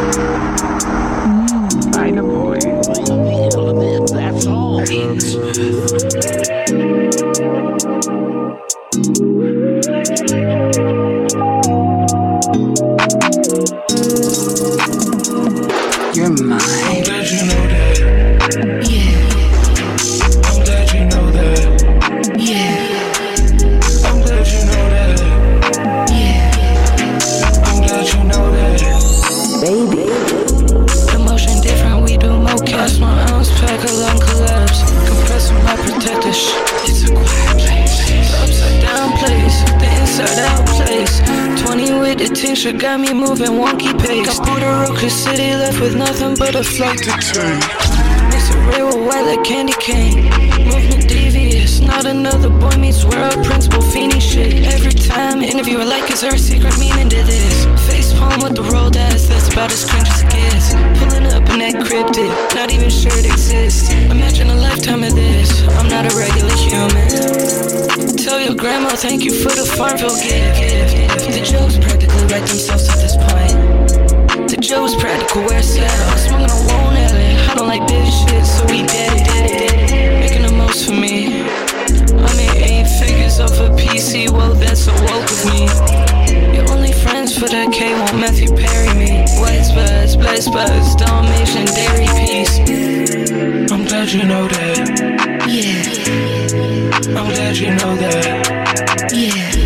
I know, boy. That's all. You're mine. I'm glad you know that. Yeah, I'm glad you know that. yeah, I'm glad you know that. yeah. I'm glad you know that. Baby. Emotion different, we do mocap. I small ounce pack of lung collapse. Compress with my protector. It's a quiet place. The upside down place, the inside out place. 20 with the tincture got me moving wonky pace. Got Buddha City left with nothing but a flight to take. Mix it real with white like candy cane. Movement devious, not another boy meets world. Principal Feeney shit. Every time interviewer like, is there a secret meaning to this? Face palm with the rolled ass, that's about as cringe as it gets. Pulling up in that cryptid, not even sure it exists. Imagine a lifetime of this, I'm not a regular human. Tell your grandma thank you for the Farmville gift. The jokes practically write themselves at this point. The joke's practical, where's Seattle? Smoking a lone alley, I don't like this shit, so we dead it. Making the most for me. I made 8 figures off a PC, well that's so woke of me. Your only friends for that K won't Matthew Perry me. White spots, black spots, Dalmatian, dairy piece. I'm glad you know that. Yeah, I'm glad you know that. yeah.